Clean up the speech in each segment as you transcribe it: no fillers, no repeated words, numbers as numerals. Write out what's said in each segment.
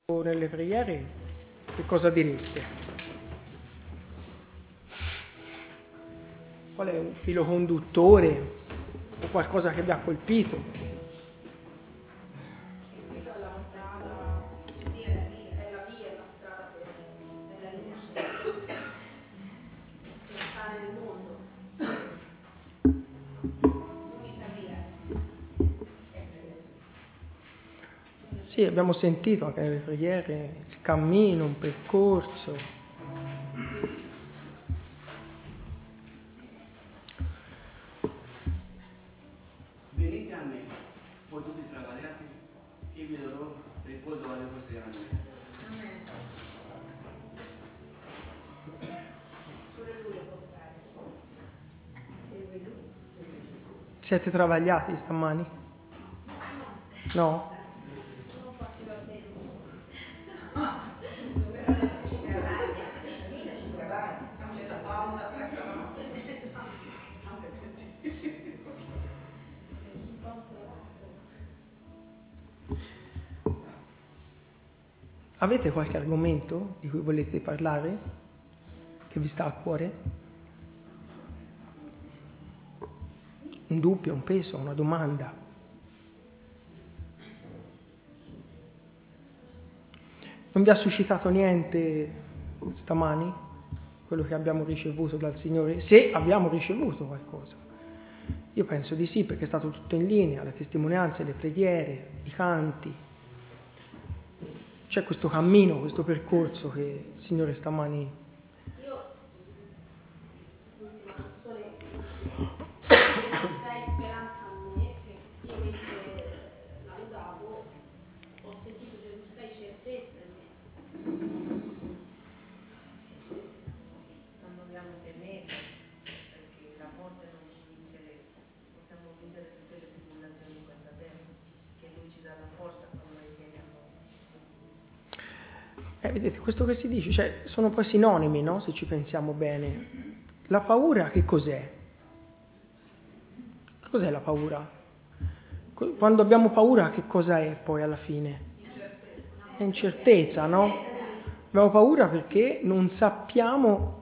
nelle preghiere, che cosa direste? Qual è un filo conduttore o qualcosa che vi ha colpito? Sì, abbiamo sentito anche nelle preghiere il cammino, un percorso. Venite a me, voi tutti travagliati, che vi darò riposo alle vostre anime. Siete travagliati stamani? No? Avete qualche argomento di cui volete parlare? Che vi sta a cuore? Un dubbio, un peso, una domanda? Non vi ha suscitato niente stamani? Quello che abbiamo ricevuto dal Signore? Se abbiamo ricevuto qualcosa. Io penso di sì, perché è stato tutto in linea, le testimonianze, le preghiere, i canti. C'è questo cammino, questo percorso che il Signore stamani... Io, l'ultima sole, dai speranza a me, che io mentre lavoravo ho sentito che tu stai certezza in me. Non dobbiamo temere, perché la morte non ci interessa. Possiamo vivere tutte le tribolazioni in questa terra, che Lui ci dà la forza quando Lui viene a noi. Vedete, questo che si dice, cioè, sono poi sinonimi, no? Se ci pensiamo bene. La paura che cos'è? Cos'è la paura? Quando abbiamo paura che cosa è poi alla fine? È incertezza, no? Abbiamo paura perché non sappiamo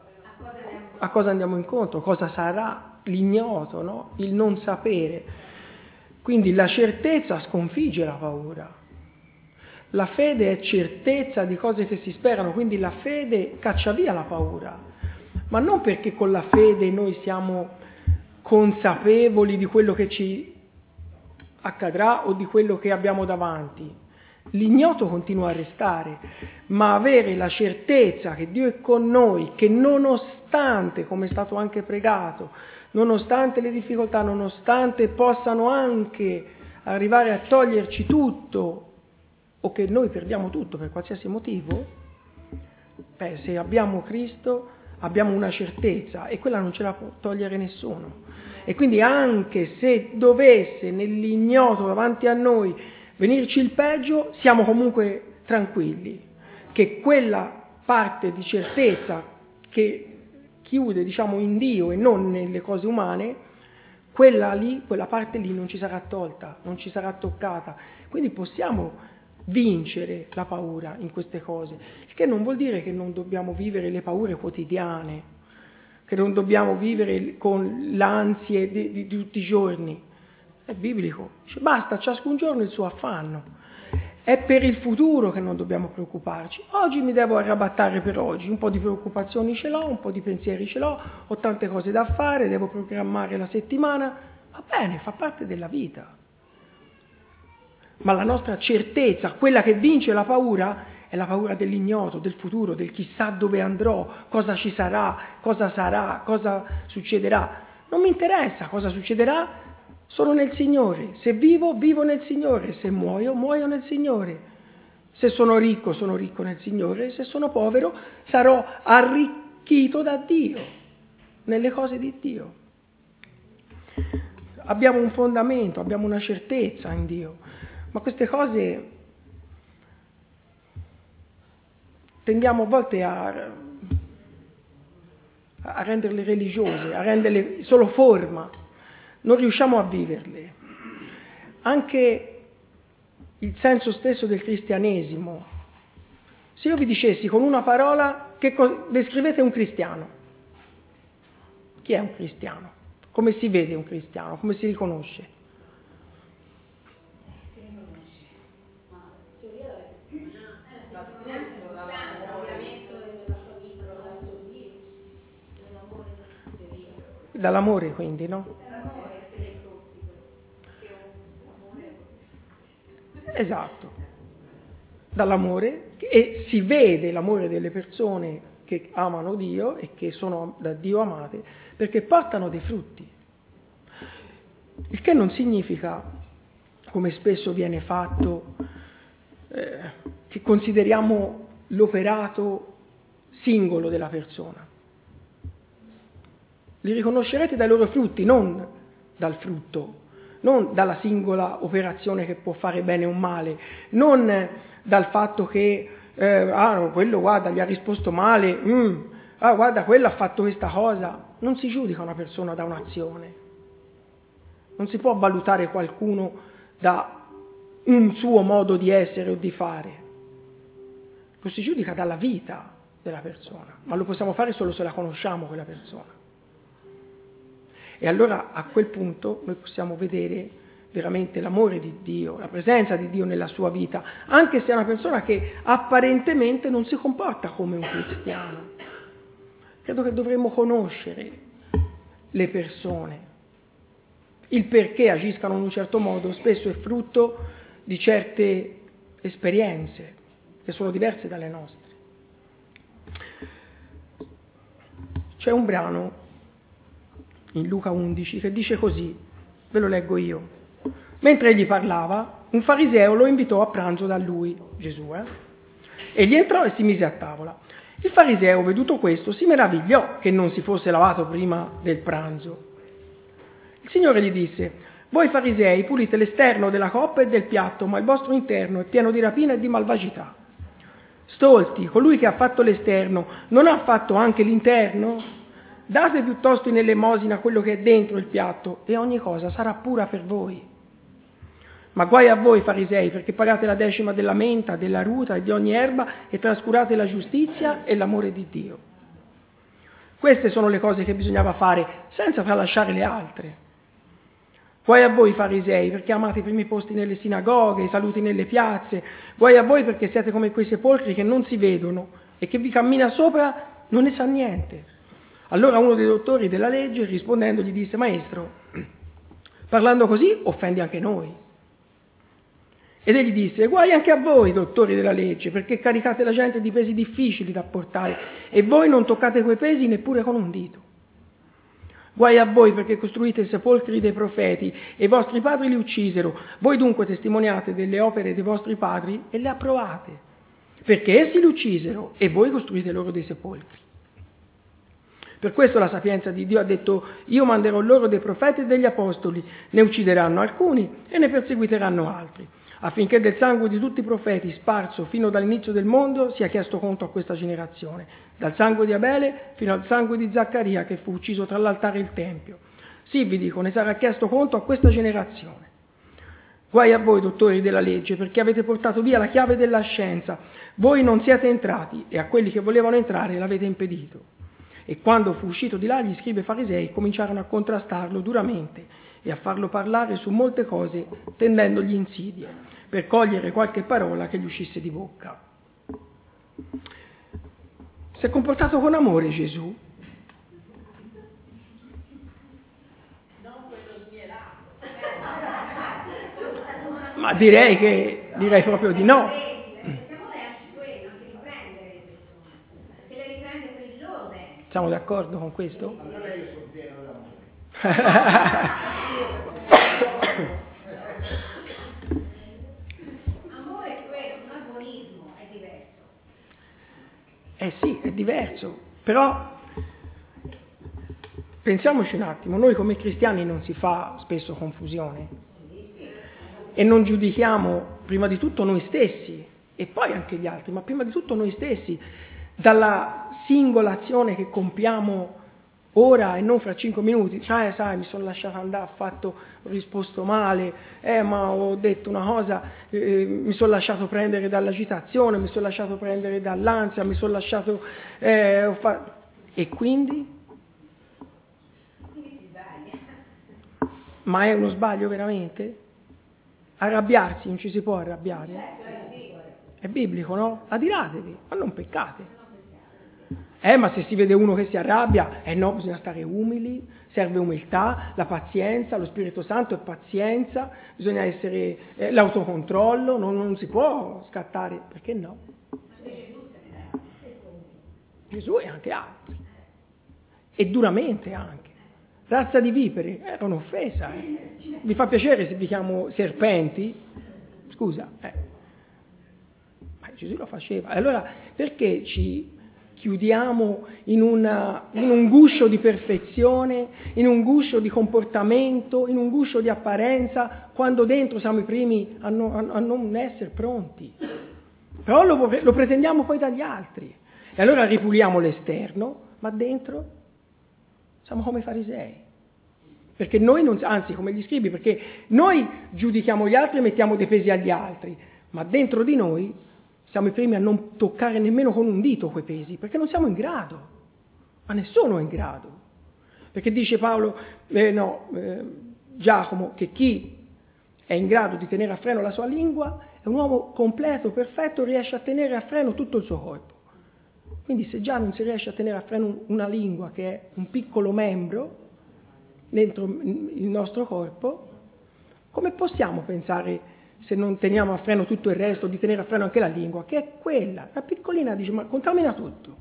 a cosa andiamo incontro, cosa sarà, l'ignoto, no? Il non sapere. Quindi la certezza sconfigge la paura. La fede è certezza di cose che si sperano, quindi la fede caccia via la paura, ma non perché con la fede noi siamo consapevoli di quello che ci accadrà o di quello che abbiamo davanti. L'ignoto continua a restare, ma avere la certezza che Dio è con noi, che nonostante, come è stato anche pregato, nonostante le difficoltà, nonostante possano anche arrivare a toglierci tutto, o che noi perdiamo tutto per qualsiasi motivo, se abbiamo Cristo abbiamo una certezza e quella non ce la può togliere nessuno. E quindi anche se dovesse nell'ignoto davanti a noi venirci il peggio, siamo comunque tranquilli, che quella parte di certezza che chiude, diciamo, in Dio e non nelle cose umane, quella parte lì non ci sarà tolta, non ci sarà toccata. Quindi possiamo vincere la paura in queste cose, il che non vuol dire che non dobbiamo vivere le paure quotidiane, che non dobbiamo vivere con l'ansia di tutti i giorni. È biblico, dice basta, ciascun giorno il suo affanno. È per il futuro che non dobbiamo preoccuparci. Oggi mi devo arrabattare per oggi, un po' di preoccupazioni ce l'ho, un po' di pensieri ce l'ho, ho tante cose da fare, devo programmare la settimana, va bene, fa parte della vita. Ma la nostra certezza, quella che vince la paura, è la paura dell'ignoto, del futuro, del chissà dove andrò, cosa ci sarà, cosa succederà. Non mi interessa cosa succederà, sono nel Signore. Se vivo, vivo nel Signore. Se muoio, muoio nel Signore. Se sono ricco nel Signore. Se sono povero, sarò arricchito da Dio, nelle cose di Dio. Abbiamo un fondamento, abbiamo una certezza in Dio. Ma queste cose tendiamo a volte a renderle religiose, a renderle solo forma, non riusciamo a viverle. Anche il senso stesso del cristianesimo. Se io vi dicessi con una parola descrivete un cristiano, chi è un cristiano? Come si vede un cristiano? Come si riconosce? Dall'amore, quindi, no? Esatto, dall'amore, e si vede l'amore delle persone che amano Dio e che sono da Dio amate perché portano dei frutti. Il che non significa, come spesso viene fatto, che consideriamo l'operato singolo della persona. Li riconoscerete dai loro frutti, non dal frutto, non dalla singola operazione che può fare bene o male, non dal fatto che quello guarda gli ha risposto male, guarda quello ha fatto questa cosa. Non si giudica una persona da un'azione, non si può valutare qualcuno da un suo modo di essere o di fare, lo si giudica dalla vita della persona, ma lo possiamo fare solo se la conosciamo quella persona. E allora a quel punto noi possiamo vedere veramente l'amore di Dio, la presenza di Dio nella sua vita, anche se è una persona che apparentemente non si comporta come un cristiano. Credo che dovremmo conoscere le persone. Il perché agiscano in un certo modo spesso è frutto di certe esperienze che sono diverse dalle nostre. C'è un brano in Luca 11 che dice così, ve lo leggo io. Mentre egli parlava, un fariseo lo invitò a pranzo da lui, Gesù, egli entrò e si mise a tavola. Il fariseo, veduto questo, si meravigliò che non si fosse lavato prima del pranzo. Il Signore gli disse: voi farisei pulite l'esterno della coppa e del piatto, ma il vostro interno è pieno di rapina e di malvagità. Stolti, colui che ha fatto l'esterno non ha fatto anche l'interno? Date piuttosto in elemosina quello che è dentro il piatto e ogni cosa sarà pura per voi. Ma guai a voi farisei, perché pagate la decima della menta, della ruta e di ogni erba e trascurate la giustizia e l'amore di Dio. Queste sono le cose che bisognava fare senza tralasciare le altre. Guai a voi farisei, perché amate i primi posti nelle sinagoghe, i saluti nelle piazze. Guai a voi perché siete come quei sepolcri che non si vedono e che vi cammina sopra non ne sa niente. Allora uno dei dottori della legge, rispondendo, gli disse: maestro, parlando così offendi anche noi. Ed egli disse: guai anche a voi, dottori della legge, perché caricate la gente di pesi difficili da portare e voi non toccate quei pesi neppure con un dito. Guai a voi perché costruite i sepolcri dei profeti e i vostri padri li uccisero. Voi dunque testimoniate delle opere dei vostri padri e le approvate, perché essi li uccisero e voi costruite loro dei sepolcri. Per questo la sapienza di Dio ha detto: io manderò loro dei profeti e degli apostoli, ne uccideranno alcuni e ne perseguiteranno altri, affinché del sangue di tutti i profeti sparso fino dall'inizio del mondo sia chiesto conto a questa generazione, dal sangue di Abele fino al sangue di Zaccaria che fu ucciso tra l'altare e il tempio. Sì, vi dico, ne sarà chiesto conto a questa generazione. Guai a voi, dottori della legge, perché avete portato via la chiave della scienza. Voi non siete entrati e a quelli che volevano entrare l'avete impedito. E quando fu uscito di là, gli scribi e farisei cominciarono a contrastarlo duramente e a farlo parlare su molte cose, tendendogli insidie, per cogliere qualche parola che gli uscisse di bocca. Si è comportato con amore Gesù? Ma direi proprio di no. Siamo d'accordo con questo? Allora io sono pieno d'amore. Amore è quello, un agonismo è diverso. Sì, è diverso, però pensiamoci un attimo, noi come cristiani non si fa spesso confusione e non giudichiamo prima di tutto noi stessi e poi anche gli altri, ma prima di tutto noi stessi, dalla singola azione che compiamo ora e non fra 5 minuti, sai, mi sono lasciato andare, ho risposto male, ma ho detto una cosa, mi sono lasciato prendere dall'agitazione, mi sono lasciato prendere dall'ansia, mi sono lasciato... E quindi? Ma è uno sbaglio veramente? Arrabbiarsi, non ci si può arrabbiare? È biblico, no? Adiratevi, ma non peccate. Ma se si vede uno che si arrabbia, no, bisogna stare umili, serve umiltà, la pazienza, lo Spirito Santo è pazienza, bisogna essere l'autocontrollo, non si può scattare, perché no? Gesù e anche altri, e duramente anche. Razza di vipere, era un'offesa. Vi fa piacere se vi chiamo serpenti? Scusa, ma Gesù lo faceva. Allora perché ci chiudiamo in un guscio di perfezione, in un guscio di comportamento, in un guscio di apparenza, quando dentro siamo i primi a non essere pronti? Però lo pretendiamo poi dagli altri. E allora ripuliamo l'esterno, ma dentro siamo come i farisei. Perché noi anzi come gli scribi, perché noi giudichiamo gli altri e mettiamo dei pesi agli altri, ma dentro di noi siamo i primi a non toccare nemmeno con un dito quei pesi, perché non siamo in grado, ma nessuno è in grado. Perché dice Paolo, Giacomo, che chi è in grado di tenere a freno la sua lingua è un uomo completo, perfetto, riesce a tenere a freno tutto il suo corpo. Quindi se già non si riesce a tenere a freno una lingua che è un piccolo membro dentro il nostro corpo, come possiamo pensare, se non teniamo a freno tutto il resto, di tenere a freno anche la lingua, che è quella, una piccolina, dice, ma contamina tutto.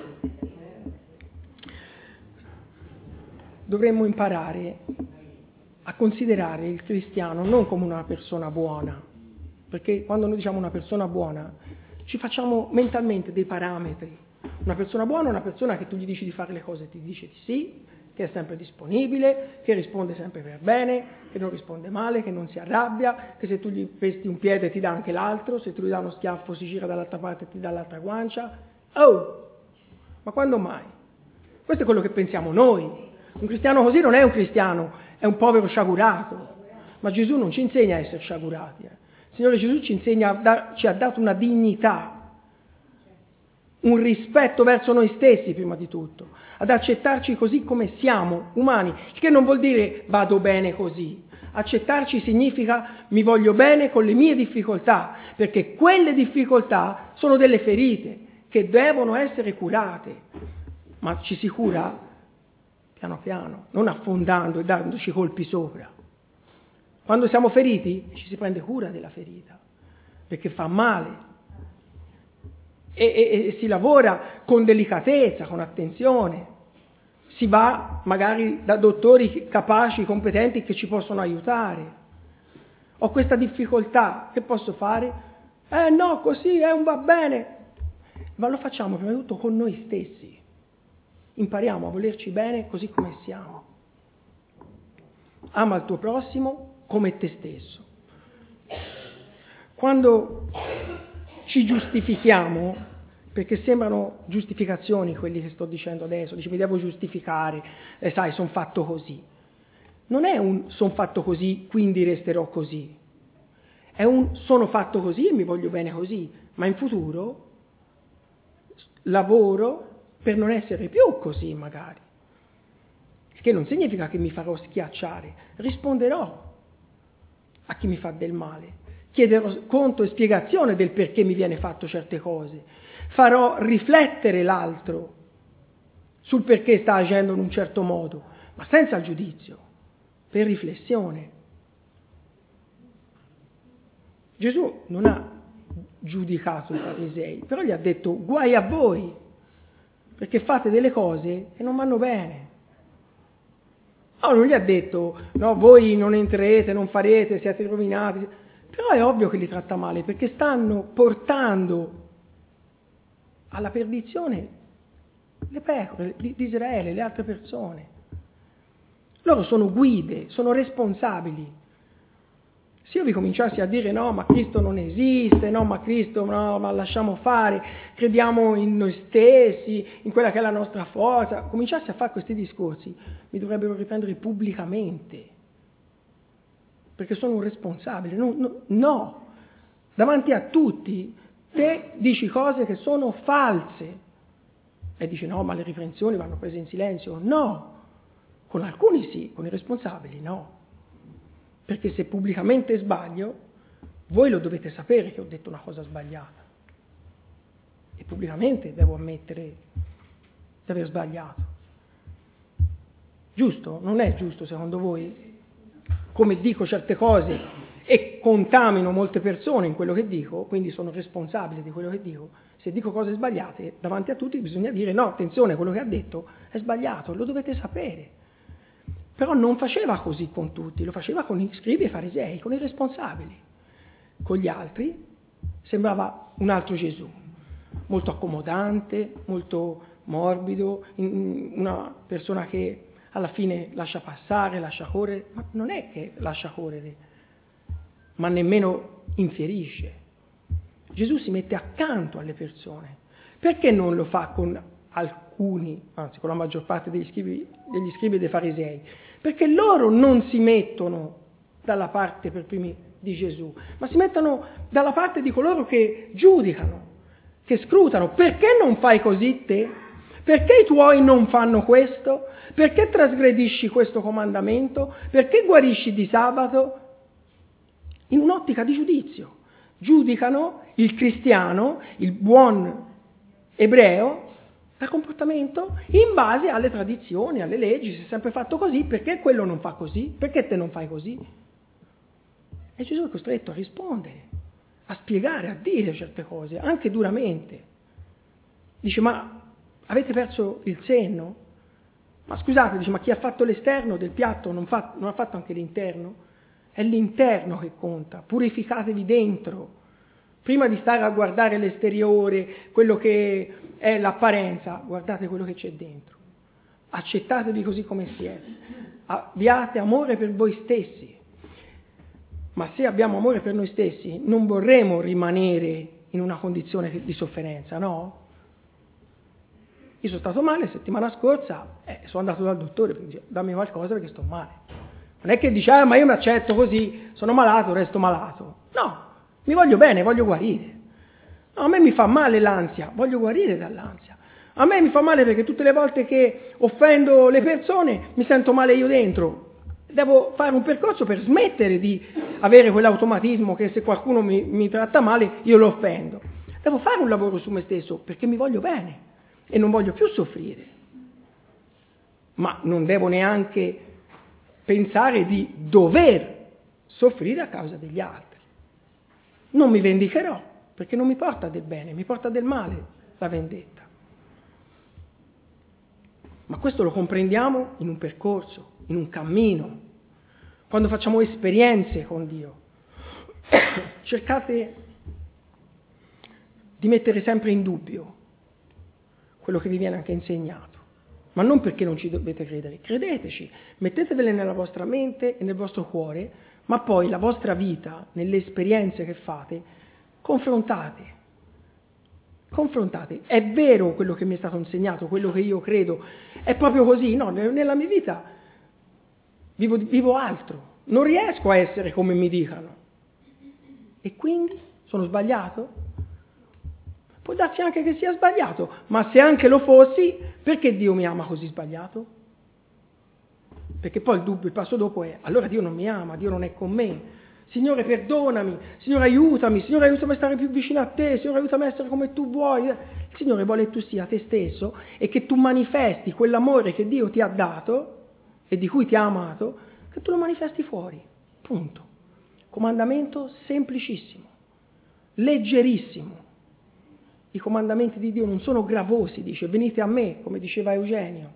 Dovremmo imparare a considerare il cristiano non come una persona buona, perché quando noi diciamo una persona buona, ci facciamo mentalmente dei parametri. Una persona buona è una persona che tu gli dici di fare le cose, ti dice di sì, che è sempre disponibile, che risponde sempre per bene, che non risponde male, che non si arrabbia, che se tu gli pesti un piede ti dà anche l'altro, se tu gli dai uno schiaffo si gira dall'altra parte e ti dà l'altra guancia. Oh! Ma quando mai? Questo è quello che pensiamo noi. Un cristiano così non è un cristiano, è un povero sciagurato. Ma Gesù non ci insegna a essere sciagurati. Il Signore Gesù ci insegna, ci ha dato una dignità, un rispetto verso noi stessi prima di tutto, ad accettarci così come siamo, umani, che non vuol dire vado bene così. Accettarci significa mi voglio bene con le mie difficoltà, perché quelle difficoltà sono delle ferite che devono essere curate, ma ci si cura piano piano, non affondando e dandoci colpi sopra. Quando siamo feriti ci si prende cura della ferita, perché fa male. E si lavora con delicatezza, con attenzione, si va magari da dottori capaci, competenti che ci possono aiutare. Ho questa difficoltà, che posso fare? No, così non va bene. Ma lo facciamo prima di tutto con noi stessi. Impariamo a volerci bene così come siamo. Ama il tuo prossimo come te stesso. Quando ci giustifichiamo, perché sembrano giustificazioni quelli che sto dicendo adesso, dici mi devo giustificare, sai, sono fatto così. Non è un sono fatto così, quindi resterò così. È un sono fatto così e mi voglio bene così, ma in futuro lavoro per non essere più così magari. Il che non significa che mi farò schiacciare, risponderò a chi mi fa del male. Chiederò conto e spiegazione del perché mi viene fatto certe cose, farò riflettere l'altro sul perché sta agendo in un certo modo, ma senza giudizio, per riflessione. Gesù non ha giudicato i farisei, però gli ha detto guai a voi, perché fate delle cose che non vanno bene. No, non gli ha detto no, voi non entrerete, non farete, siete rovinati. Però è ovvio che li tratta male, perché stanno portando alla perdizione le pecore di Israele, le altre persone. Loro sono guide, sono responsabili. Se io vi cominciassi a dire no, ma Cristo non esiste, no, ma Cristo, no, ma lasciamo fare, crediamo in noi stessi, in quella che è la nostra forza, cominciassi a fare questi discorsi, mi dovrebbero riprendere pubblicamente, perché sono un responsabile. No, davanti a tutti te dici cose che sono false e dici no, ma le riprensioni vanno prese in silenzio. No, con alcuni sì, con i responsabili no. Perché se pubblicamente sbaglio, voi lo dovete sapere che ho detto una cosa sbagliata. E pubblicamente devo ammettere di aver sbagliato. Giusto? Non è giusto secondo voi? Come dico certe cose e contamino molte persone in quello che dico, quindi sono responsabile di quello che dico. Se dico cose sbagliate, davanti a tutti bisogna dire no, attenzione, quello che ha detto è sbagliato, lo dovete sapere. Però non faceva così con tutti, lo faceva con i scribi e farisei, con i responsabili. Con gli altri sembrava un altro Gesù, molto accomodante, molto morbido, una persona che alla fine lascia passare, lascia correre, ma non è che lascia correre, ma nemmeno infierisce. Gesù si mette accanto alle persone. Perché non lo fa con alcuni, anzi con la maggior parte degli scribi e dei farisei? Perché loro non si mettono dalla parte per primi di Gesù, ma si mettono dalla parte di coloro che giudicano, che scrutano. Perché non fai così te? Perché i tuoi non fanno questo? Perché trasgredisci questo comandamento? Perché guarisci di sabato? In un'ottica di giudizio. Giudicano il cristiano, il buon ebreo, dal comportamento in base alle tradizioni, alle leggi. Si è sempre fatto così, perché quello non fa così? Perché te non fai così? E Gesù è costretto a rispondere, a spiegare, a dire certe cose, anche duramente. Dice, ma avete perso il senno? Ma scusate, dice, ma chi ha fatto l'esterno del piatto non ha fatto anche l'interno? È l'interno che conta, purificatevi dentro. Prima di stare a guardare l'esteriore, quello che è l'apparenza, guardate quello che c'è dentro. Accettatevi così come siete. Abbiate amore per voi stessi. Ma se abbiamo amore per noi stessi, non vorremmo rimanere in una condizione di sofferenza, no? Io sono stato male settimana scorsa, sono andato dal dottore per dire, dammi qualcosa perché sto male. Non è che dice, ma io mi accetto così, sono malato, resto malato. No, mi voglio bene, voglio guarire. No, a me mi fa male l'ansia, voglio guarire dall'ansia. A me mi fa male perché tutte le volte che offendo le persone mi sento male io dentro. Devo fare un percorso per smettere di avere quell'automatismo che se qualcuno mi tratta male io lo offendo. Devo fare un lavoro su me stesso perché mi voglio bene e non voglio più soffrire. Ma non devo neanche pensare di dover soffrire a causa degli altri. Non mi vendicherò, perché non mi porta del bene, mi porta del male la vendetta. Ma questo lo comprendiamo in un percorso, in un cammino, quando facciamo esperienze con Dio. Cercate di mettere sempre in dubbio quello che vi viene anche insegnato, ma non perché non ci dovete credere, credeteci, mettetevele nella vostra mente e nel vostro cuore, ma poi la vostra vita, nelle esperienze che fate, confrontate. È vero quello che mi è stato insegnato, quello che io credo, è proprio così? No, nella mia vita vivo altro, non riesco a essere come mi dicano. E quindi sono sbagliato? Può darsi anche che sia sbagliato, ma se anche lo fossi, perché Dio mi ama così sbagliato? Perché poi il passo dopo è, allora Dio non mi ama, Dio non è con me. Signore perdonami, Signore aiutami a stare più vicino a te, Signore aiutami a essere come tu vuoi. Il Signore vuole che tu sia te stesso e che tu manifesti quell'amore che Dio ti ha dato e di cui ti ha amato, che tu lo manifesti fuori. Punto. Comandamento semplicissimo, leggerissimo. I comandamenti di Dio non sono gravosi, dice, venite a me, come diceva Eugenio.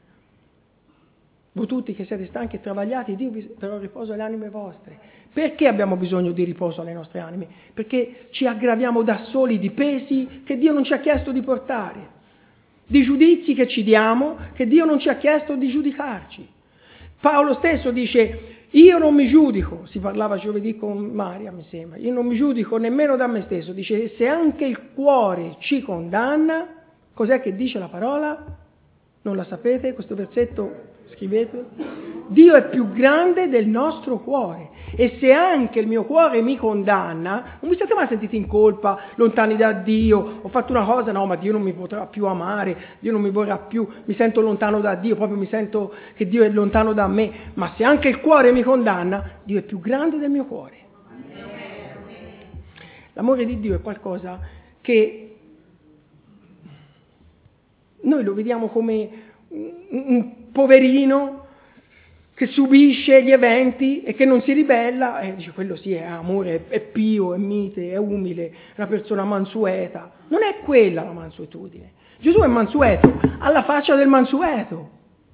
Voi tutti che siete stanchi e travagliati, Dio vi darà riposo alle anime vostre. Perché abbiamo bisogno di riposo alle nostre anime? Perché ci aggraviamo da soli di pesi che Dio non ci ha chiesto di portare, di giudizi che ci diamo che Dio non ci ha chiesto di giudicarci. Paolo stesso dice, Io non mi giudico, si parlava giovedì con Maria, mi sembra, io non mi giudico nemmeno da me stesso. Dice, se anche il cuore ci condanna, cos'è che dice la parola? Non la sapete? Questo versetto, scrivetelo. Dio è più grande del nostro cuore. E se anche il mio cuore mi condanna, non vi siete mai sentiti in colpa, lontani da Dio, ho fatto una cosa, no, ma Dio non mi potrà più amare, Dio non mi vorrà più, mi sento lontano da Dio, proprio mi sento che Dio è lontano da me. Ma se anche il cuore mi condanna, Dio è più grande del mio cuore. L'amore di Dio è qualcosa che noi lo vediamo come un poverino che subisce gli eventi e che non si ribella, e dice quello sì è amore, è pio, è mite, è umile, è una persona mansueta. Non è quella la mansuetudine. Gesù è mansueto, alla faccia del mansueto.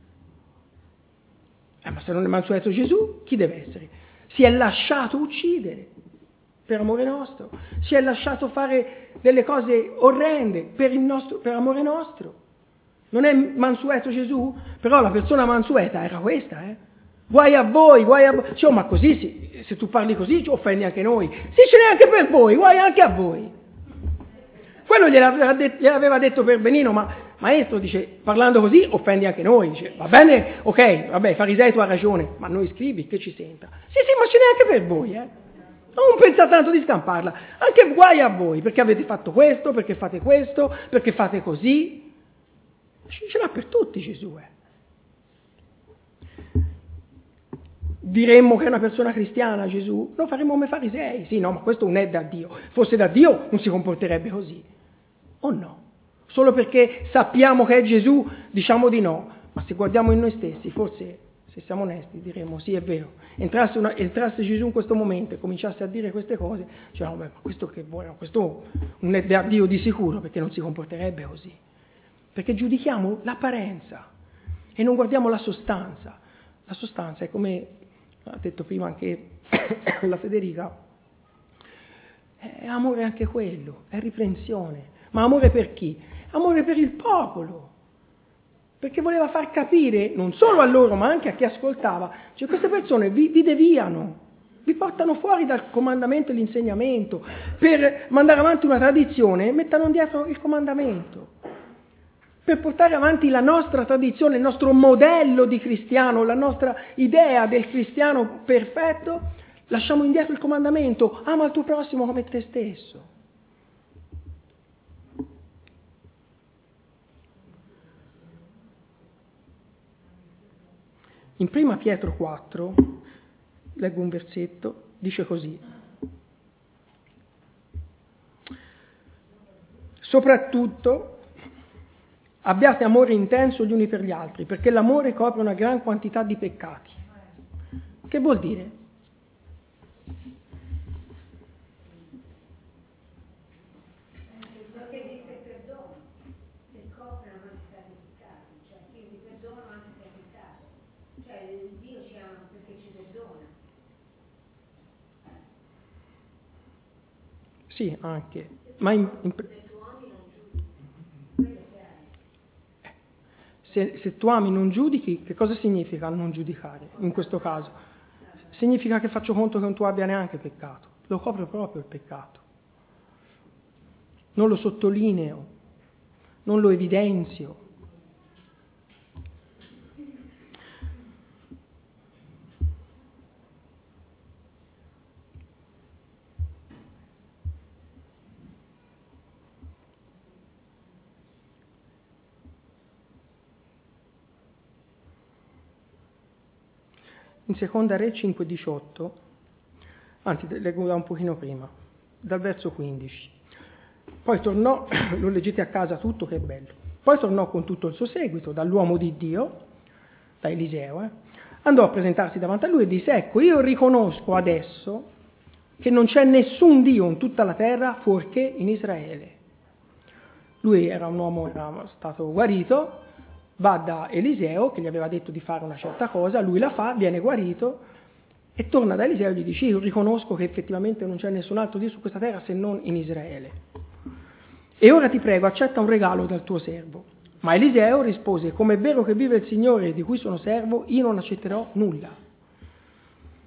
Ma se non è mansueto Gesù, chi deve essere? Si è lasciato uccidere per amore nostro, si è lasciato fare delle cose orrende per amore nostro. Non è mansueto Gesù? Però la persona mansueta era questa, Guai a voi, guai a voi. Cioè, ma così, sì, se tu parli così, ci offendi anche noi. Sì, ce n'è anche per voi, guai anche a voi. Quello gliel'aveva detto per benino, ma maestro dice, parlando così, offendi anche noi. Dice, va bene, ok, vabbè, farisei, tu hai ragione, ma noi scrivi, che ci senta. Sì, ma ce n'è anche per voi, Non pensate tanto di scamparla. Anche guai a voi, perché avete fatto questo, perché fate così. Ce l'ha per tutti Gesù, Diremmo che è una persona cristiana Gesù, lo faremmo come farisei. Sì, no, ma questo non è da Dio. Fosse da Dio non si comporterebbe così. O no? Solo perché sappiamo che è Gesù diciamo di no. Ma se guardiamo in noi stessi, forse, se siamo onesti, diremmo sì, è vero. Entrasse Gesù in questo momento e cominciasse a dire queste cose, diciamo, ma questo che vuole? Questo non è da Dio di sicuro, perché non si comporterebbe così. Perché giudichiamo l'apparenza e non guardiamo la sostanza. La sostanza è come ha detto prima anche la Federica, è amore anche quello, è riprensione. Ma amore per chi? Amore per il popolo, perché voleva far capire non solo a loro ma anche a chi ascoltava, cioè queste persone vi deviano, vi portano fuori dal comandamento e l'insegnamento, per mandare avanti una tradizione mettano dietro il comandamento. Per portare avanti la nostra tradizione, il nostro modello di cristiano, la nostra idea del cristiano perfetto, lasciamo indietro il comandamento, ama il tuo prossimo come te stesso. In 1 Pietro 4, leggo un versetto, dice così: soprattutto abbiate amore intenso gli uni per gli altri, perché l'amore copre una gran quantità di peccati. Che vuol dire? Perché dice perdono, che copre una quantità di peccati, cioè quindi perdono anche se è peccato. Cioè Dio ci ama perché ci perdona. Sì, anche. Ma se tu ami non giudichi, che cosa significa non giudicare in questo caso? Significa che faccio conto che non tu abbia neanche peccato, lo copro proprio il peccato. Non lo sottolineo, non lo evidenzio. In Seconda Re 5,18, anzi leggo da un pochino prima, dal verso 15. Poi tornò, lo leggete a casa tutto, che bello. Poi tornò con tutto il suo seguito dall'uomo di Dio, da Eliseo, andò a presentarsi davanti a lui e disse: ecco, io riconosco adesso che non c'è nessun Dio in tutta la terra fuorché in Israele. Lui era un uomo, era stato guarito, va da Eliseo che gli aveva detto di fare una certa cosa, lui la fa, viene guarito e torna da Eliseo e gli dice: io riconosco che effettivamente non c'è nessun altro Dio su questa terra se non in Israele. E ora ti prego, accetta un regalo dal tuo servo. Ma Eliseo rispose: come è vero che vive il Signore di cui sono servo, io non accetterò nulla.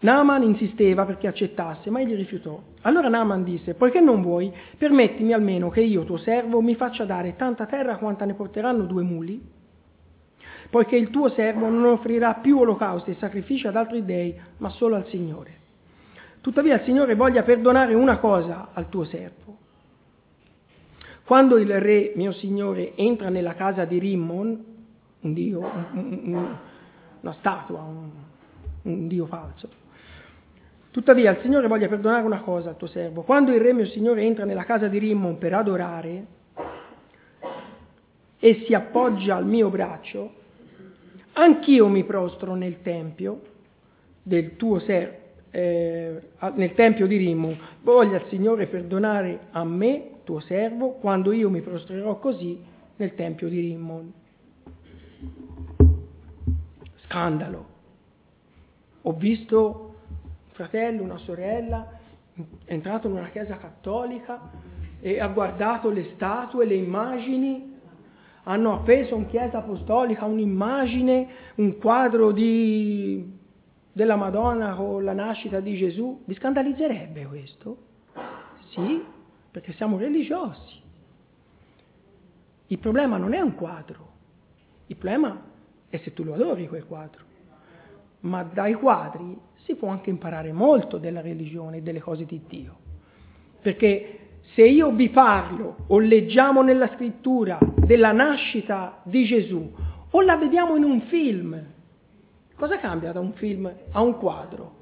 Naaman insisteva perché accettasse, ma egli rifiutò. Allora Naaman disse: poiché non vuoi, permettimi almeno che io, tuo servo, mi faccia dare tanta terra quanta ne porteranno 2 muli, poiché il tuo servo non offrirà più olocausti e sacrifici ad altri dei, ma solo al Signore. Tuttavia il Signore voglia perdonare una cosa al tuo servo. Quando il re, mio signore, entra nella casa di Rimmon, un dio, una statua, un dio falso, tuttavia il Signore voglia perdonare una cosa al tuo servo. Quando il re, mio signore, entra nella casa di Rimmon per adorare e si appoggia al mio braccio, anch'io mi prostro nel tempio del tuo servo, nel tempio di Rimmon. Voglia il Signore perdonare a me, tuo servo, quando io mi prostrerò così nel tempio di Rimmon. Scandalo. Ho visto un fratello, una sorella, è entrato in una chiesa cattolica e ha guardato le statue, le immagini, hanno appeso in chiesa apostolica un'immagine, un quadro della Madonna con la nascita di Gesù. Vi scandalizzerebbe questo? Sì, perché siamo religiosi. Il problema non è un quadro, il problema è se tu lo adori quel quadro. Ma dai quadri si può anche imparare molto della religione e delle cose di Dio. Perché se io vi parlo o leggiamo nella scrittura della nascita di Gesù o la vediamo in un film, cosa cambia da un film a un quadro?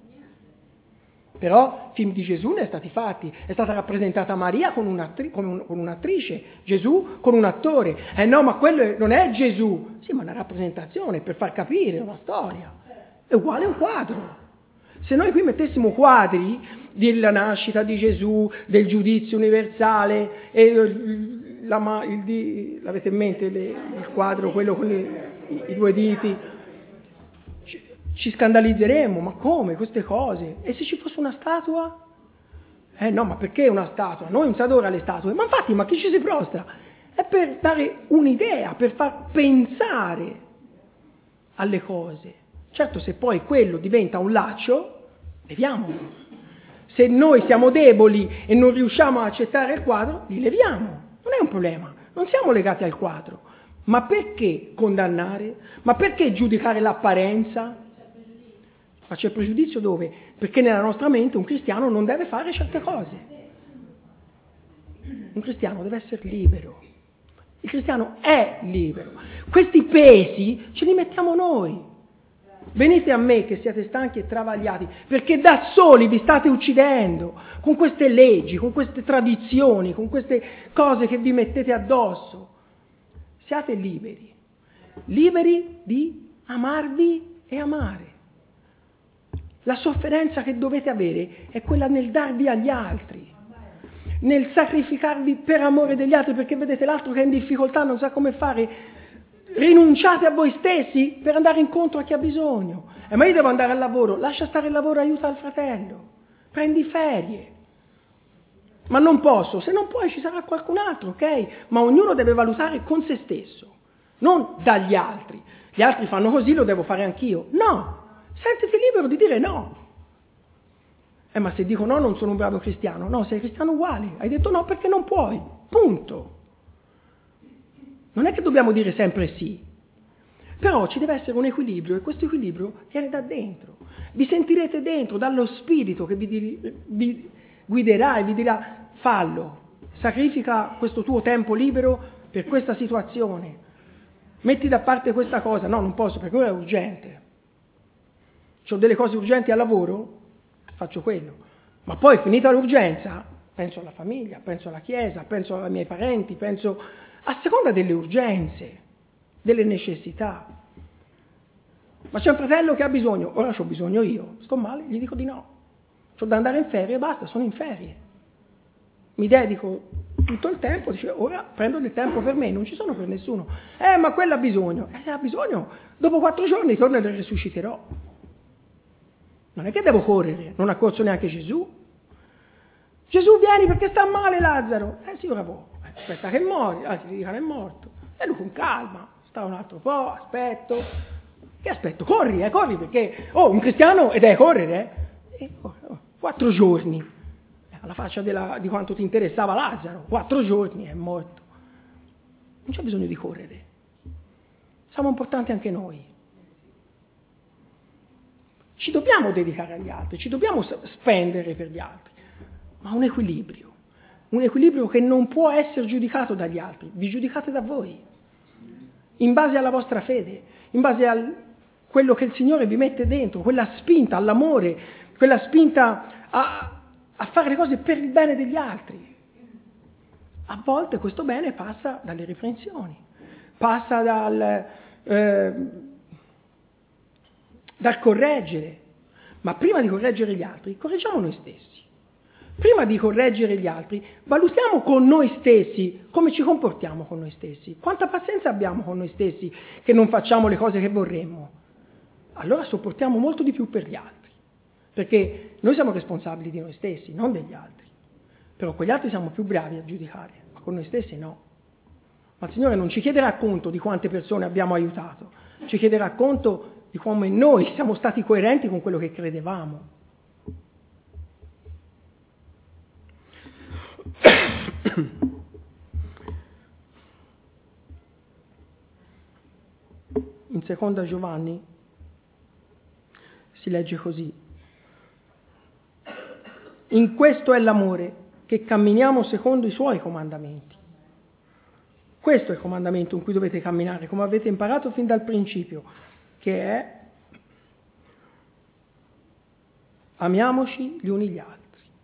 Però film di Gesù ne è stati fatti, è stata rappresentata Maria con un'attrice, Gesù con un attore. No, ma quello non è Gesù. Sì, ma è una rappresentazione per far capire una storia. È uguale a un quadro. Se noi qui mettessimo quadri della nascita di Gesù, del giudizio universale, e l'avete in mente il quadro, quello con i 2 diti, ci scandalizzeremo, ma come queste cose? E se ci fosse una statua? No, ma perché una statua? Noi non si adora le statue, ma infatti, ma chi ci si prostra? È per dare un'idea, per far pensare alle cose. Certo, se poi quello diventa un laccio, leviamolo. Se noi siamo deboli e non riusciamo a accettare il quadro, li leviamo. Non è un problema, non siamo legati al quadro. Ma perché condannare? Ma perché giudicare l'apparenza? Ma c'è pregiudizio dove? Perché nella nostra mente un cristiano non deve fare certe cose. Un cristiano deve essere libero. Il cristiano è libero. Questi pesi ce li mettiamo noi. Venite a me che siete stanchi e travagliati, perché da soli vi state uccidendo con queste leggi, con queste tradizioni, con queste cose che vi mettete addosso. Siate liberi, liberi di amarvi e amare. La sofferenza che dovete avere è quella nel darvi agli altri, nel sacrificarvi per amore degli altri, perché vedete l'altro che è in difficoltà, non sa come fare. Rinunciate a voi stessi per andare incontro a chi ha bisogno. Ma io devo andare al lavoro, lascia stare il lavoro, aiuta il fratello, prendi ferie. Ma non posso, se non puoi ci sarà qualcun altro, ok? Ma ognuno deve valutare con se stesso, non dagli altri. Gli altri fanno così, lo devo fare anch'io. No, sentiti libero di dire no. Ma se dico no non sono un bravo cristiano. No, sei cristiano uguale, hai detto no perché non puoi, punto. Non è che dobbiamo dire sempre sì, però ci deve essere un equilibrio e questo equilibrio viene da dentro. Vi sentirete dentro dallo Spirito che vi guiderà e vi dirà fallo, sacrifica questo tuo tempo libero per questa situazione, metti da parte questa cosa, no non posso perché ora è urgente, ho delle cose urgenti al lavoro, faccio quello, ma poi finita l'urgenza penso alla famiglia, penso alla chiesa, penso ai miei parenti, penso a seconda delle urgenze, delle necessità. Ma c'è un fratello che ha bisogno, ora c'ho bisogno io, sto male, gli dico di no. C'ho da andare in ferie e basta, sono in ferie. Mi dedico tutto il tempo, dice ora prendo del tempo per me, non ci sono per nessuno. Ma quello ha bisogno. Se ha bisogno, dopo 4 giorni torno e lo risusciterò. Non è che devo correre, non ha corso neanche Gesù. Gesù vieni perché sta male Lazzaro. Sì, ora vado. Aspetta che muori, anzi ti dicono è morto. E lui con calma, sta un altro po', aspetto. Che aspetto? Corri perché, un cristiano ed è correre, 4 giorni, alla faccia di quanto ti interessava Lazzaro, 4 giorni è morto. Non c'è bisogno di correre. Siamo importanti anche noi. Ci dobbiamo dedicare agli altri, ci dobbiamo spendere per gli altri, ma un equilibrio che non può essere giudicato dagli altri, vi giudicate da voi, in base alla vostra fede, in base a quello che il Signore vi mette dentro, quella spinta all'amore, quella spinta a fare le cose per il bene degli altri. A volte questo bene passa dalle riprensioni, passa dal correggere, ma prima di correggere gli altri, correggiamo noi stessi. Prima di correggere gli altri, valutiamo con noi stessi come ci comportiamo con noi stessi. Quanta pazienza abbiamo con noi stessi che non facciamo le cose che vorremmo. Allora sopportiamo molto di più per gli altri, perché noi siamo responsabili di noi stessi, non degli altri. Però con gli altri siamo più bravi a giudicare, ma con noi stessi no. Ma il Signore non ci chiederà conto di quante persone abbiamo aiutato, ci chiederà conto di come noi siamo stati coerenti con quello che credevamo. In seconda Giovanni si legge così: in questo è l'amore, che camminiamo secondo i suoi comandamenti. Questo è il comandamento in cui dovete camminare, come avete imparato fin dal principio, che è: amiamoci gli uni gli altri.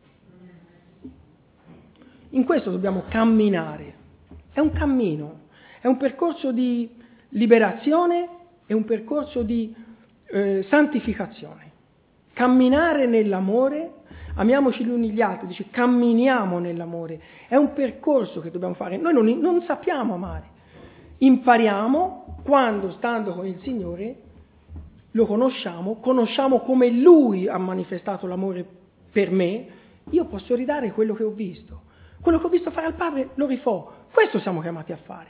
In questo dobbiamo camminare. È un cammino, è un percorso di liberazione, è un percorso di santificazione. Camminare nell'amore, amiamoci gli uni gli altri, dice camminiamo nell'amore. È un percorso che dobbiamo fare. Noi non sappiamo amare. Impariamo quando, stando con il Signore, lo conosciamo come Lui ha manifestato l'amore per me, io posso ridare quello che ho visto. Quello che ho visto fare al Padre lo rifò. Questo siamo chiamati a fare.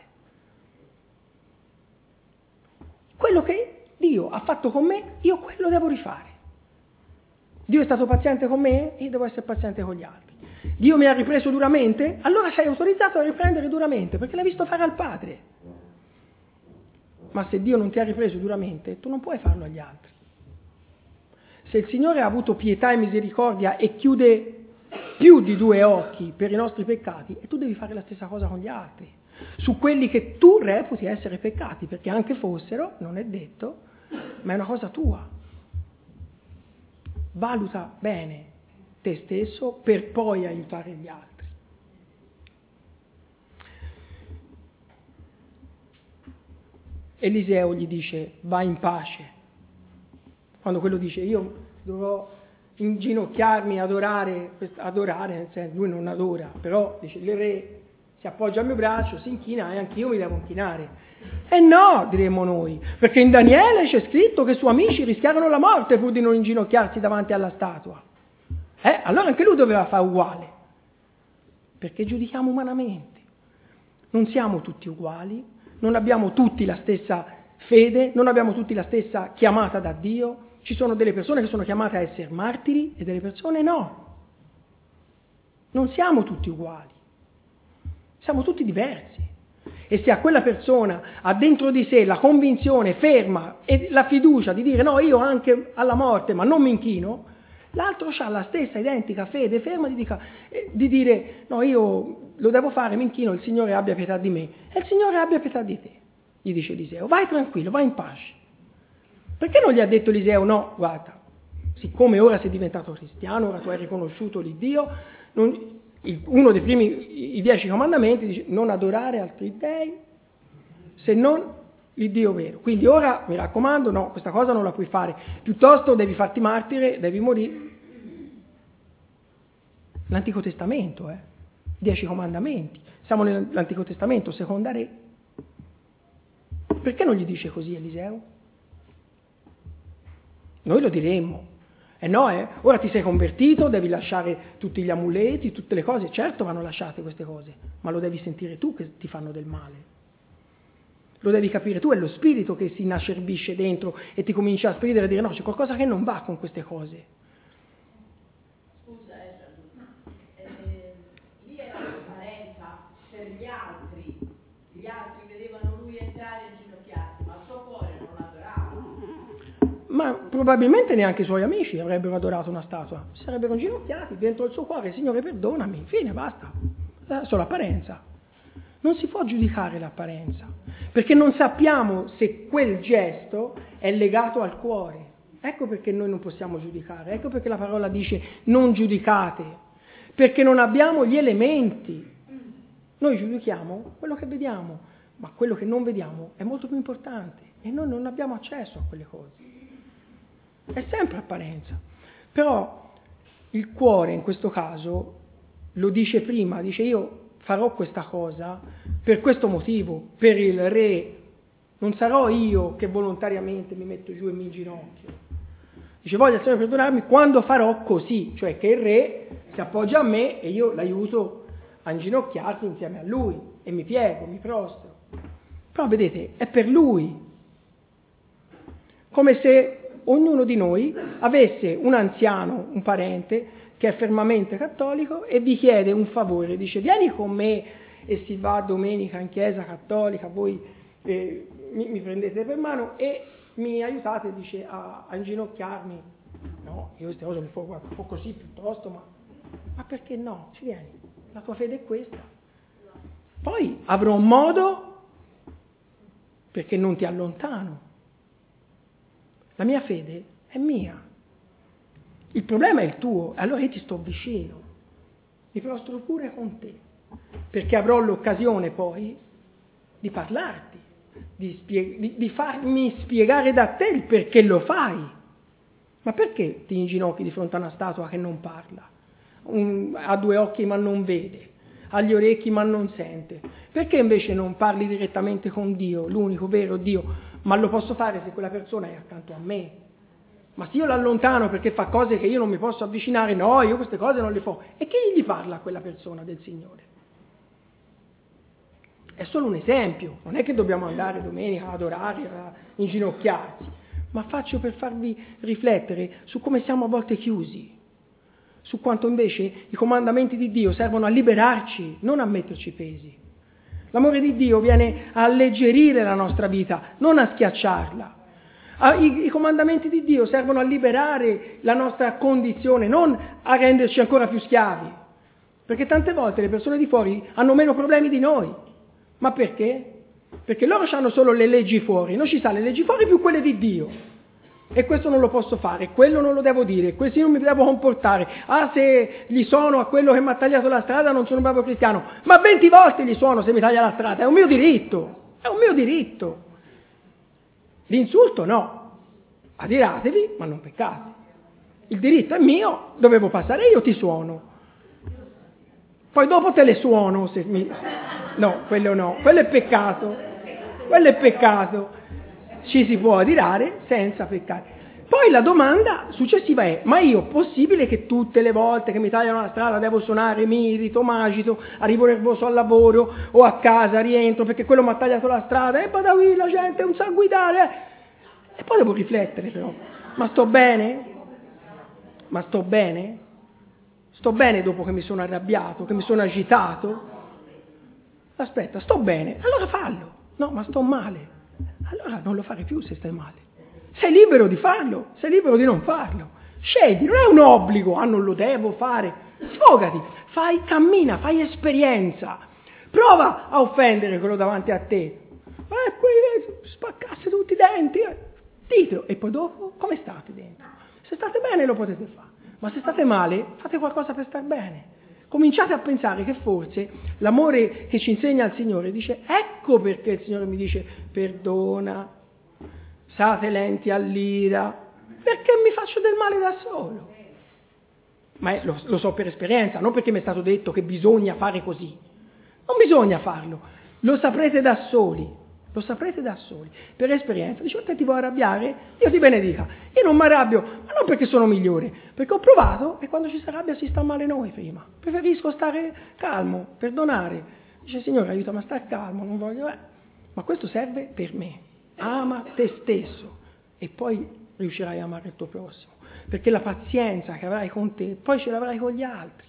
Quello che Dio ha fatto con me, io quello devo rifare. Dio è stato paziente con me, io devo essere paziente con gli altri. Dio mi ha ripreso duramente, allora sei autorizzato a riprendere duramente, perché l'hai visto fare al Padre. Ma se Dio non ti ha ripreso duramente, tu non puoi farlo agli altri. Se il Signore ha avuto pietà e misericordia e chiude più di 2 occhi per i nostri peccati, e tu devi fare la stessa cosa con gli altri, su quelli che tu reputi essere peccati, perché anche fossero, non è detto, ma è una cosa tua. Valuta bene te stesso per poi aiutare gli altri. Eliseo gli dice: vai in pace. Quando quello dice: io dovrò inginocchiarmi, adorare, nel senso, lui non adora, però dice: il re si appoggia al mio braccio, si inchina e anch'io mi devo inchinare. E no, diremmo noi, perché in Daniele c'è scritto che i suoi amici rischiarono la morte pur di non inginocchiarsi davanti alla statua. Allora anche lui doveva fare uguale, perché giudichiamo umanamente. Non siamo tutti uguali, non abbiamo tutti la stessa fede, non abbiamo tutti la stessa chiamata da Dio. Ci sono delle persone che sono chiamate a essere martiri e delle persone no. Non siamo tutti uguali, siamo tutti diversi. E se a quella persona ha dentro di sé la convinzione ferma e la fiducia di dire no, io anche alla morte ma non mi inchino, l'altro ha la stessa identica fede ferma di dire no, io lo devo fare, mi inchino, il Signore abbia pietà di me. E il Signore abbia pietà di te, gli dice Eliseo, vai tranquillo, vai in pace. Perché non gli ha detto Eliseo no, guarda, siccome ora sei diventato cristiano, ora tu hai riconosciuto l'Iddio, uno dei primi, i 10 comandamenti dice non adorare altri dei se non l'Iddio vero. Quindi ora mi raccomando, no, questa cosa non la puoi fare, piuttosto devi farti martire, devi morire. L'Antico Testamento, 10 comandamenti, siamo nell'Antico Testamento, seconda Re. Perché non gli dice così Eliseo? Noi lo diremmo. No, ora ti sei convertito, devi lasciare tutti gli amuleti, tutte le cose. Certo vanno lasciate queste cose, ma lo devi sentire tu che ti fanno del male. lo devi capire tu, è lo spirito che si inacerbisce dentro e ti comincia a spingere a dire no, c'è qualcosa che non va con queste cose. Scusa, lì era l'apparenza per gli altri vedevano lui entrare e inginocchiarsi, ma il suo cuore non l'adorava. Ma probabilmente neanche i suoi amici avrebbero adorato una statua, si sarebbero inginocchiati dentro il suo cuore, Signore perdonami, fine, basta, solo apparenza. Non si può giudicare l'apparenza, perché non sappiamo se quel gesto è legato al cuore. Ecco perché noi non possiamo giudicare, ecco perché la parola dice non giudicate, perché non abbiamo gli elementi. Noi giudichiamo quello che vediamo, ma quello che non vediamo è molto più importante e noi non abbiamo accesso a quelle cose. È sempre apparenza. Però il cuore in questo caso lo dice prima, dice io farò questa cosa per questo motivo, per il re, non sarò io che volontariamente mi metto giù e mi inginocchio. Dice voglio il Signore perdonarmi quando farò così, cioè che il re si appoggia a me e io l'aiuto a inginocchiarsi insieme a lui e mi piego, mi prostro. Però vedete, è per lui, come se ognuno di noi avesse un anziano, un parente, che è fermamente cattolico e vi chiede un favore, dice vieni con me e si va domenica in chiesa cattolica, voi mi prendete per mano e mi aiutate, dice, a inginocchiarmi. No, io queste cose le faccio così piuttosto, ma perché no? Ci vieni, la tua fede è questa. Poi avrò un modo perché non ti allontano. La mia fede è mia. Il problema è il tuo, allora io ti sto vicino, mi prostro pure con te, perché avrò l'occasione poi di parlarti, di farmi spiegare da te il perché lo fai. Ma perché ti inginocchi di fronte a una statua che non parla? Ha due occhi ma non vede, ha gli orecchi ma non sente. Perché invece non parli direttamente con Dio, l'unico vero Dio? Ma lo posso fare se quella persona è accanto a me. Ma se io l'allontano perché fa cose che io non mi posso avvicinare, no, io queste cose non le faccio. E chi gli parla a quella persona del Signore? È solo un esempio, non è che dobbiamo andare domenica ad adorare, a inginocchiarsi, ma faccio per farvi riflettere su come siamo a volte chiusi, su quanto invece i comandamenti di Dio servono a liberarci, non a metterci pesi. L'amore di Dio viene a alleggerire la nostra vita, non a schiacciarla. I comandamenti di Dio servono a liberare la nostra condizione, non a renderci ancora più schiavi. Perché tante volte le persone di fuori hanno meno problemi di noi. Ma perché? Perché loro hanno solo le leggi fuori, non ci sta le leggi fuori più quelle di Dio. E questo non lo posso fare, quello non lo devo dire, così non mi devo comportare. Ah, se gli suono a quello che mi ha tagliato la strada non sono un bravo cristiano. Ma 20 volte gli suono se mi taglia la strada, è un mio diritto, è un mio diritto. L'insulto no, adiratevi ma non peccate. Il diritto è mio, dovevo passare io, ti suono. Poi dopo te le suono se mi... No, quello no, quello è peccato, quello è peccato. Ci si può adirare senza peccare. Poi la domanda successiva è, ma io possibile che tutte le volte che mi tagliano la strada devo suonare, mi irrito, m'agito, arrivo nervoso al lavoro o a casa, rientro perché quello mi ha tagliato la strada e poi la gente non sa guidare. E poi devo riflettere però, ma sto bene? Ma sto bene? Sto bene dopo che mi sono arrabbiato, che mi sono agitato? Aspetta, sto bene, allora fallo. No, ma sto male. Allora non lo fare più se stai male. Sei libero di farlo, sei libero di non farlo. Scegli, non è un obbligo, non lo devo fare. Sfogati, cammina, fai esperienza. Prova a offendere quello davanti a te. Spaccasse tutti i denti. Ditelo. E poi dopo, come state dentro? Se state bene lo potete fare. Ma se state male, fate qualcosa per star bene. Cominciate a pensare che forse l'amore che ci insegna il Signore dice, ecco perché il Signore mi dice, perdona, state lenti all'ira, perché mi faccio del male da solo. Ma lo so per esperienza, non perché mi è stato detto che bisogna fare così. Non bisogna farlo, lo saprete da soli. Lo saprete da soli, per esperienza. Dice, te ti vuoi arrabbiare? Dio ti benedica. Io non mi arrabbio, ma non perché sono migliore, perché ho provato e quando ci si arrabbia si sta male noi prima. Preferisco stare calmo, perdonare. Dice, Signore, aiutami a stare calmo, non voglio... Ma questo serve per me. Ama te stesso e poi riuscirai a amare il tuo prossimo. Perché la pazienza che avrai con te, poi ce l'avrai con gli altri.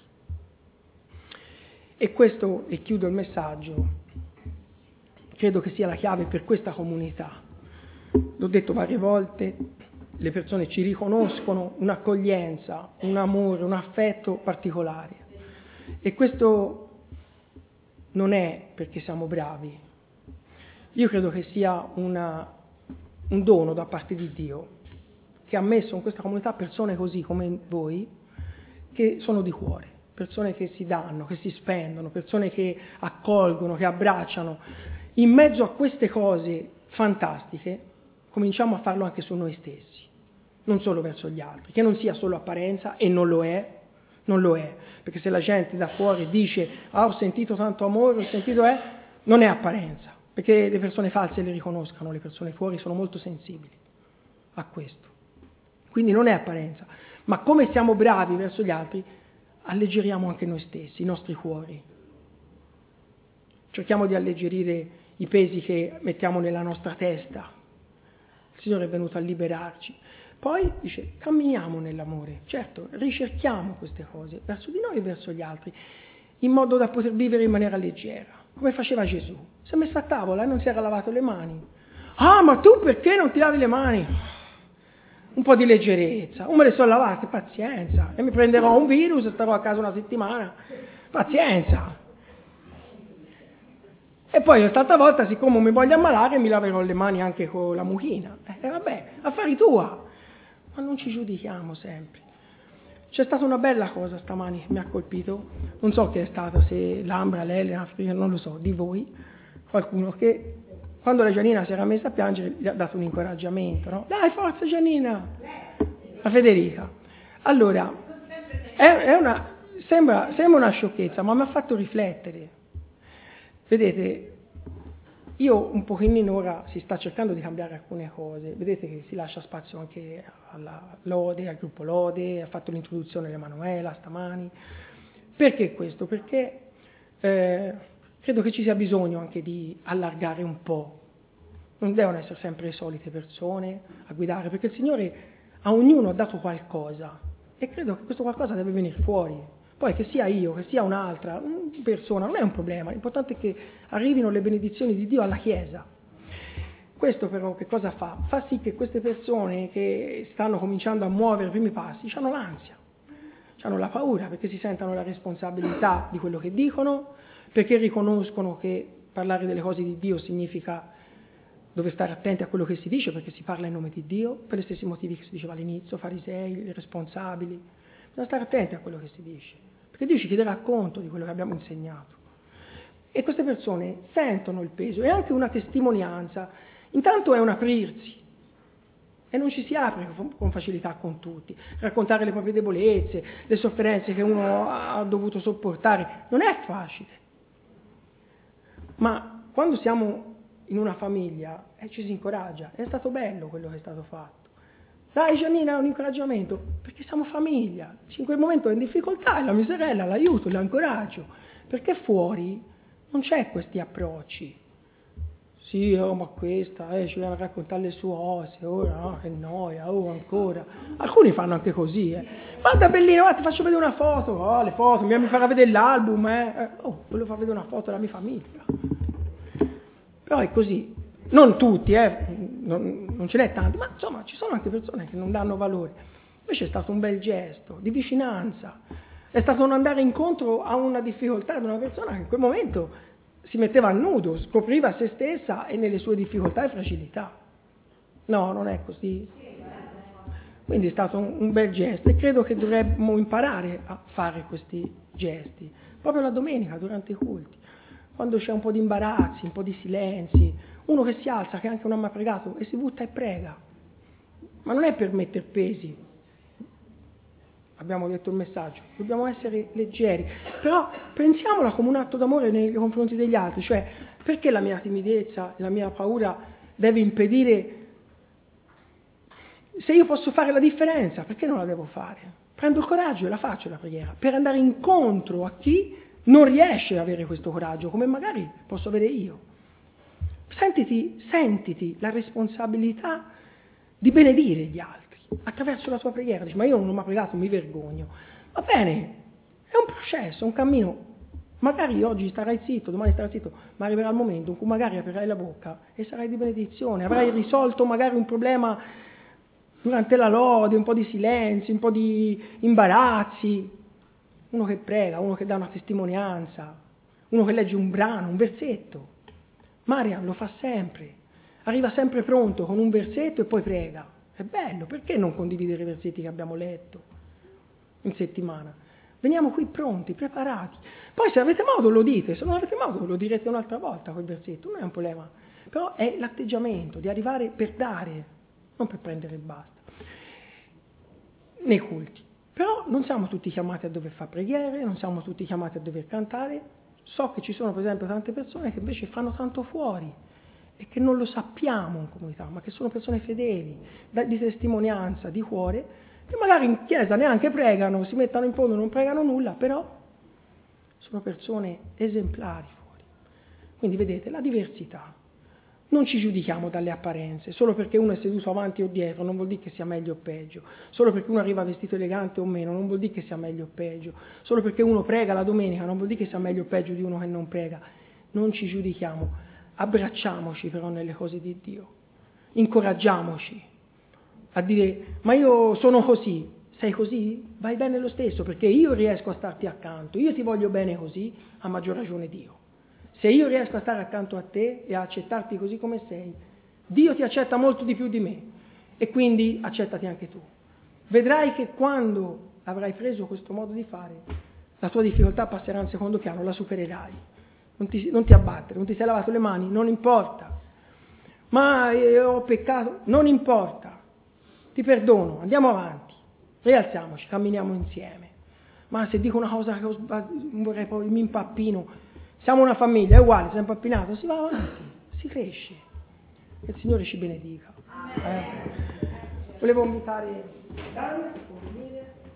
E questo, e chiudo il messaggio, credo che sia la chiave per questa comunità. L'ho detto varie volte, le persone ci riconoscono un'accoglienza, un amore, un affetto particolare. E questo non è perché siamo bravi. Io credo che sia un dono da parte di Dio, che ha messo in questa comunità persone così come voi, che sono di cuore, persone che si danno, che si spendono, persone che accolgono, che abbracciano. In mezzo a queste cose fantastiche, cominciamo a farlo anche su noi stessi, non solo verso gli altri, che non sia solo apparenza, e non lo è, perché se la gente da fuori dice ho sentito tanto amore, non è apparenza, perché le persone false le riconoscano, le persone fuori sono molto sensibili a questo. Quindi non è apparenza, ma come siamo bravi verso gli altri, alleggeriamo anche noi stessi, i nostri cuori. Cerchiamo di alleggerire i pesi che mettiamo nella nostra testa. Il Signore è venuto a liberarci. Poi dice, camminiamo nell'amore. Certo, ricerchiamo queste cose verso di noi e verso gli altri, in modo da poter vivere in maniera leggera, come faceva Gesù. Si è messo a tavola e non si era lavato le mani. Ah, ma tu perché non ti lavi le mani? Un po' di leggerezza. Me le sono lavate, pazienza. E mi prenderò un virus e starò a casa una settimana. Pazienza. E poi quest'altra volta, siccome mi voglio ammalare, mi laverò le mani anche con la mucchina. Vabbè, affari tua. Ma non ci giudichiamo sempre. C'è stata una bella cosa stamani che mi ha colpito. Non so chi è stato, se l'Ambra, l'Elena, non lo so, di voi. Qualcuno che, quando la Giannina si era messa a piangere, gli ha dato un incoraggiamento, no? Dai, forza Giannina! La Federica. Allora, sembra una sciocchezza, ma mi ha fatto riflettere. Vedete, io un pochino ora si sta cercando di cambiare alcune cose. Vedete che si lascia spazio anche alla Lode, al gruppo Lode, ha fatto l'introduzione l'Emanuela stamani. Perché questo? Perché credo che ci sia bisogno anche di allargare un po'. Non devono essere sempre le solite persone a guidare, perché il Signore a ognuno ha dato qualcosa e credo che questo qualcosa deve venire fuori. Poi che sia io, che sia un'altra persona, non è un problema, l'importante è che arrivino le benedizioni di Dio alla Chiesa. Questo però che cosa fa? Fa sì che queste persone che stanno cominciando a muovere i primi passi hanno l'ansia, hanno la paura, perché si sentono la responsabilità di quello che dicono, perché riconoscono che parlare delle cose di Dio significa dover stare attenti a quello che si dice, perché si parla in nome di Dio, per gli stessi motivi che si diceva all'inizio, farisei, responsabili. Bisogna stare attenti a quello che si dice, perché Dio ci chiederà conto di quello che abbiamo insegnato. E queste persone sentono il peso, è anche una testimonianza. Intanto è un aprirsi, e non ci si apre con facilità con tutti. Raccontare le proprie debolezze, le sofferenze che uno ha dovuto sopportare, non è facile. Ma quando siamo in una famiglia ci si incoraggia, è stato bello quello che è stato fatto. Dai Giannina, è un incoraggiamento, perché siamo famiglia. In quel momento è in difficoltà, la mia sorella l'aiuto, la incoraggio, perché fuori non c'è questi approcci. Sì, ma questa, ci viene a raccontare le sue cose, ora, che noia, ancora. Alcuni fanno anche così, Guarda bellino, ti faccio vedere una foto, le foto, mi farà vedere l'album, volevo far vedere una foto della mia famiglia. Però è così. Non tutti, non ce n'è tanti, ma insomma ci sono anche persone che non danno valore. Invece è stato un bel gesto di vicinanza, è stato un andare incontro a una difficoltà di una persona che in quel momento si metteva a nudo, scopriva se stessa e nelle sue difficoltà e fragilità. No, non è così. Quindi è stato un bel gesto e credo che dovremmo imparare a fare questi gesti, proprio la domenica durante i culti, quando c'è un po' di imbarazzi, un po' di silenzi, uno che si alza, che anche non mi ha pregato, e si butta e prega. Ma non è per mettere pesi, abbiamo detto il messaggio, dobbiamo essere leggeri, però pensiamola come un atto d'amore nei confronti degli altri, cioè perché la mia timidezza, la mia paura deve impedire, se io posso fare la differenza, perché non la devo fare? Prendo il coraggio e la faccio la preghiera, per andare incontro a chi non riesce ad avere questo coraggio, come magari posso avere io. Sentiti la responsabilità di benedire gli altri attraverso la tua preghiera. Dici, ma io non ho mai pregato, mi vergogno. Va bene, è un processo, un cammino. Magari oggi starai zitto, domani starai zitto, ma arriverà il momento in cui magari aprirai la bocca e sarai di benedizione, avrai risolto magari un problema durante la lode, un po' di silenzio, un po' di imbarazzi. Uno che prega, uno che dà una testimonianza, uno che legge un brano, un versetto. Marian lo fa sempre, arriva sempre pronto con un versetto e poi prega. È bello, perché non condividere i versetti che abbiamo letto in settimana? Veniamo qui pronti, preparati. Poi se avete modo lo dite, se non avete modo lo direte un'altra volta quel versetto, non è un problema. Però è l'atteggiamento di arrivare per dare, non per prendere e basta. Nei culti. Però non siamo tutti chiamati a dover fare preghiere, non siamo tutti chiamati a dover cantare. So che ci sono per esempio tante persone che invece fanno tanto fuori e che non lo sappiamo in comunità, ma che sono persone fedeli, di testimonianza, di cuore, che magari in chiesa neanche pregano, si mettono in fondo, non pregano nulla, però sono persone esemplari fuori. Quindi vedete, la diversità. Non ci giudichiamo dalle apparenze, solo perché uno è seduto avanti o dietro non vuol dire che sia meglio o peggio, solo perché uno arriva vestito elegante o meno non vuol dire che sia meglio o peggio, solo perché uno prega la domenica non vuol dire che sia meglio o peggio di uno che non prega. Non ci giudichiamo, abbracciamoci però nelle cose di Dio, incoraggiamoci a dire, ma io sono così, sei così? Vai bene lo stesso, perché io riesco a starti accanto, io ti voglio bene così, a maggior ragione Dio. Se io riesco a stare accanto a te e a accettarti così come sei, Dio ti accetta molto di più di me e quindi accettati anche tu. Vedrai che quando avrai preso questo modo di fare, la tua difficoltà passerà in secondo piano, la supererai. Non ti abbattere, non ti sei lavato le mani, non importa. Ma ho peccato, non importa. Ti perdono, andiamo avanti, rialziamoci, camminiamo insieme. Ma se dico una cosa che vorrei poi mi impappino, siamo una famiglia, è uguale, sei impappinato, si va avanti, si cresce. Che il Signore ci benedica. Volevo invitare Dani.